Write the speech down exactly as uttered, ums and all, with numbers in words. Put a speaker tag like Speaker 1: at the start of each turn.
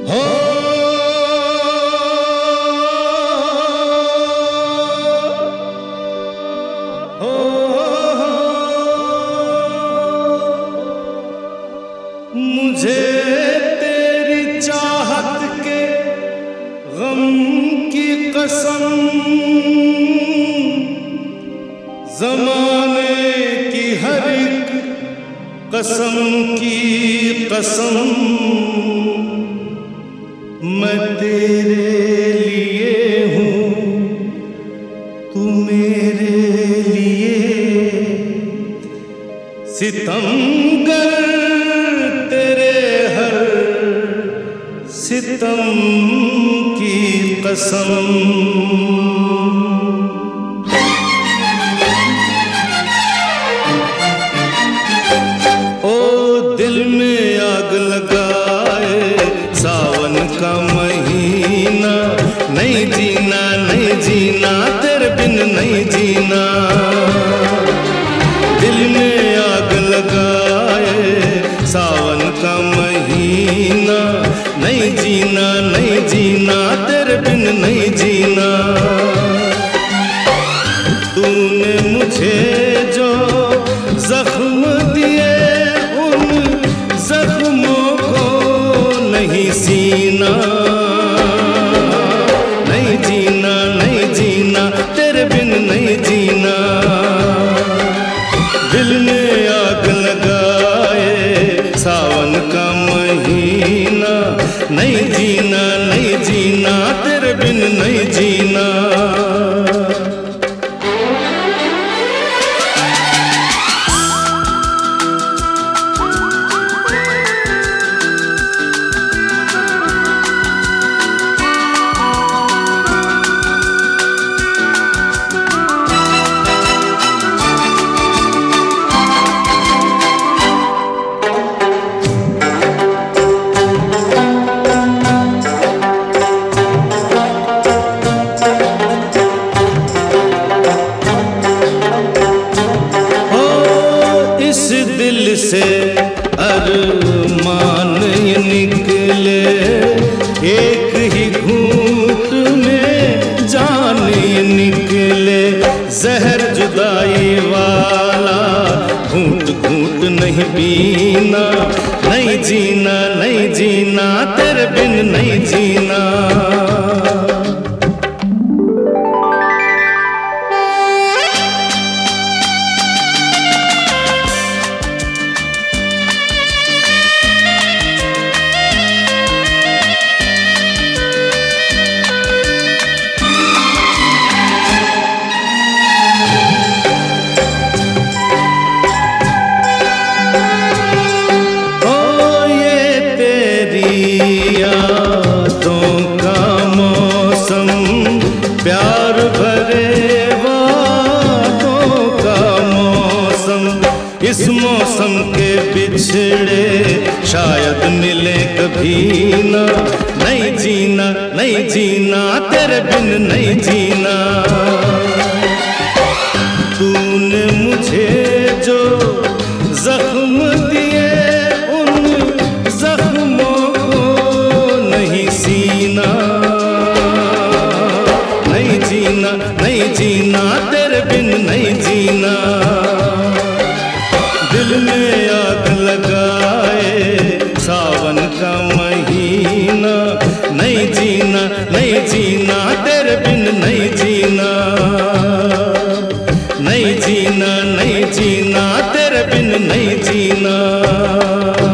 Speaker 1: हो हो मुझे तेरी चाहत के गम की कसम ज़माने की हर एक कसम की कसम मैं तेरे लिए हूँ, तू मेरे लिए। सितमगर तेरे हर सितम की कसम। दिल में आग लगाए सावन का महीना, नहीं जीना नहीं जीना तेरे बिन नहीं जीना। दिल में आग लगाए सावन का महीना, नहीं जीना नहीं जीना तेरे बिन नहीं जीना। तूने मुझे जो जख्म दिए जख्मों को नहीं सीना, नहीं जीना नहीं जीना तेरे बिन नहीं जीना। दिल में आग लगाए सावन का महीना, नहीं जीना नहीं जीना तेरे बिन नहीं जीना। दिल से अरमान ये निकले, एक ही घूंट में जान ये निकले। जहर जुदाई वाला घूंट घूंट नहीं पीना, नहीं जीना नहीं जीना तेरे बिन नहीं जीना। यादों का मौसम प्यार भरे वादों का मौसम, इस मौसम के बिछड़े शायद मिले कभी ना। नहीं जीना नहीं जीना तेरे बिन नहीं जीना। तूने मुझे जो जख्म दिए उन जख्मों नहीं सीना, नहीं जीना नहीं जीना तेरे बिन नहीं जीना। दिल में आग लगाए सावन का महीना, नहीं जीना नहीं जीना तेरे बिन नहीं जीना। नहीं जीना नहीं जीना तेरे बिन नहीं जीना।